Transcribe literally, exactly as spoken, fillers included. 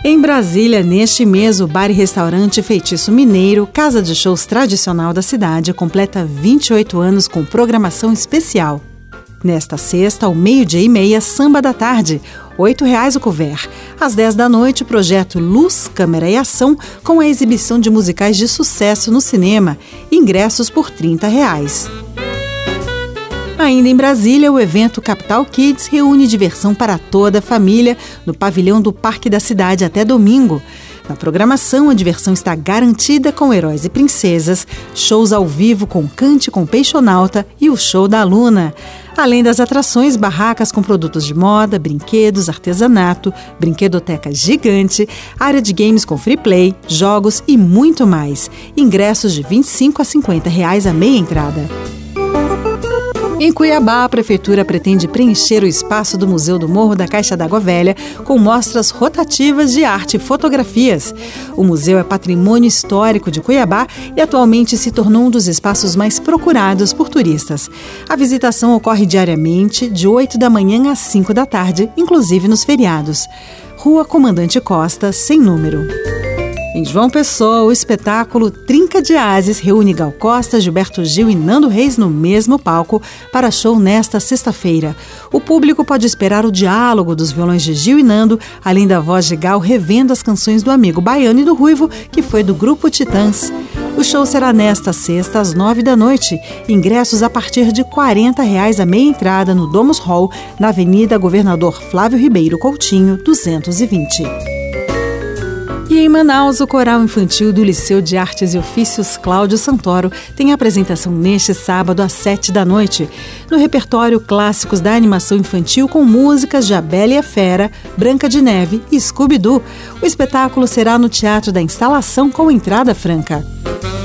Em Brasília, neste mês, o bar e restaurante Feitiço Mineiro, casa de shows tradicional da cidade, completa vinte e oito anos com programação especial. Nesta sexta, ao meio-dia e meia, samba da tarde, oito reais o couvert. Às dez da noite, o projeto Luz, Câmera e Ação, com a exibição de musicais de sucesso no cinema, ingressos por trinta reais. Ainda em Brasília, o evento Capital Kids reúne diversão para toda a família no pavilhão do Parque da Cidade até domingo. Na programação, a diversão está garantida com heróis e princesas, shows ao vivo com Cante com Peixonauta e o show da Luna. Além das atrações, barracas com produtos de moda, brinquedos, artesanato, brinquedoteca gigante, área de games com free play, jogos e muito mais. Ingressos de vinte e cinco a cinquenta reais a meia entrada. Em Cuiabá, a Prefeitura pretende preencher o espaço do Museu do Morro da Caixa d'Água Velha com mostras rotativas de arte e fotografias. O museu é patrimônio histórico de Cuiabá e atualmente se tornou um dos espaços mais procurados por turistas. A visitação ocorre diariamente, de oito da manhã às cinco da tarde, inclusive nos feriados. Rua Comandante Costa, sem número. Em João Pessoa, o espetáculo Trinca de Ases reúne Gal Costa, Gilberto Gil e Nando Reis no mesmo palco para show nesta sexta-feira. O público pode esperar o diálogo dos violões de Gil e Nando, além da voz de Gal revendo as canções do Amigo Baiano e do Ruivo, que foi do grupo Titãs. O show será nesta sexta, às nove da noite. Ingressos a partir de quarenta reais a meia entrada no Domus Hall, na Avenida Governador Flávio Ribeiro Coutinho, duzentos e vinte. E em Manaus, o Coral Infantil do Liceu de Artes e Ofícios Cláudio Santoro tem apresentação neste sábado às sete da noite. No repertório, clássicos da animação infantil com músicas de A Bela e a Fera, Branca de Neve e Scooby-Doo. O espetáculo será no Teatro da Instalação com entrada franca.